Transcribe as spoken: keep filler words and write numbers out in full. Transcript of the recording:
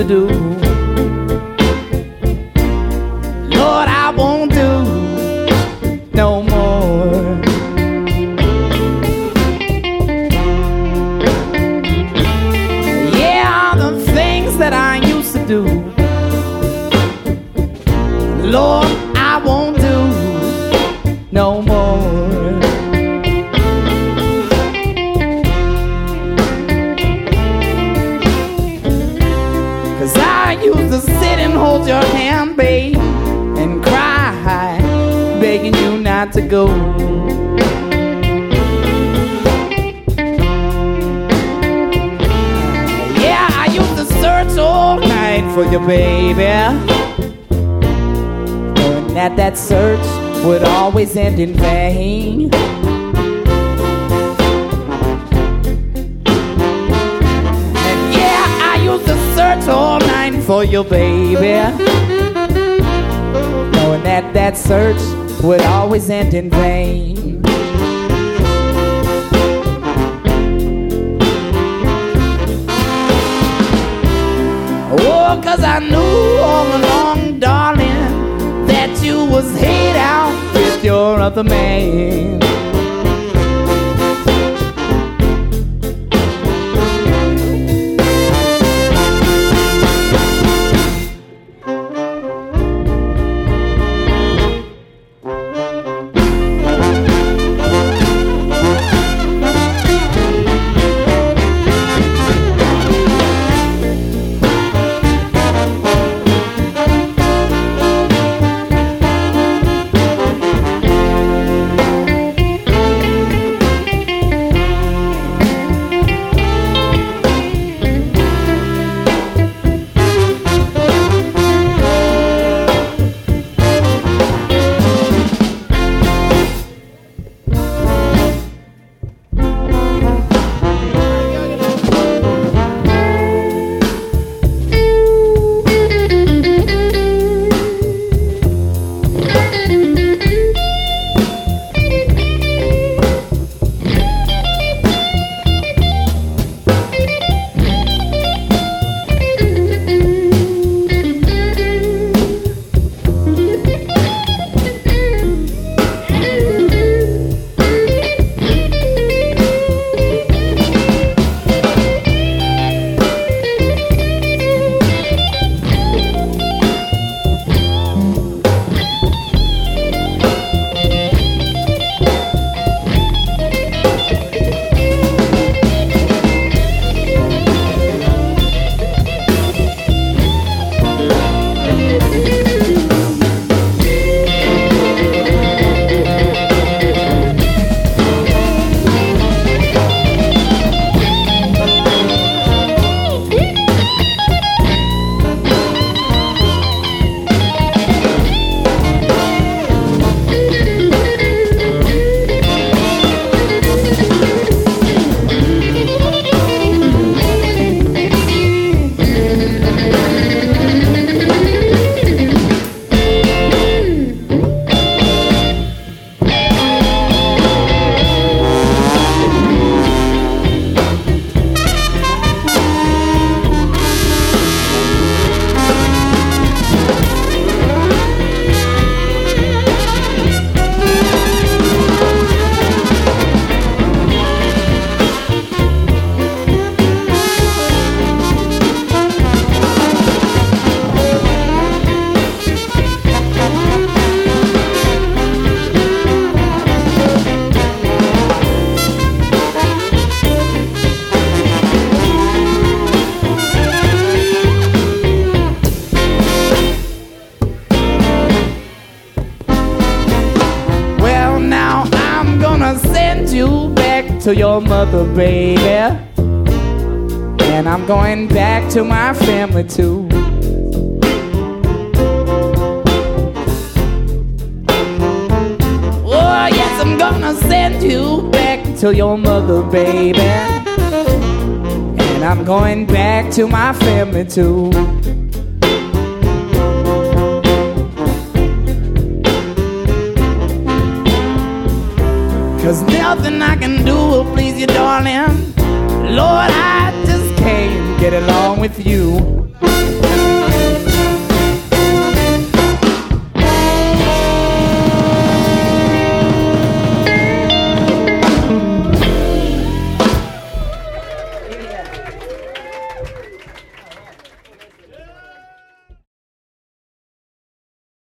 do. Lord, I won't do no more. Yeah, the things that I used to do, Lord, I won't do no more. Cause I used to sit and hold your hand, babe, and cry, begging you not to go. Yeah, I used to search all night for you, baby, knowing that that search would always end in vain. And yeah, I used to search all night for you, baby, knowing that that search would always end in vain. Oh, cause I knew all along, darling, that you was hid out with your other man. To your mother, baby, and I'm going back to my family too. Oh yes, I'm gonna send you back to your mother, baby, and I'm going back to my family too. Cause nothing I can do will please you, darling. Lord, I just can't get along with you. Thank you.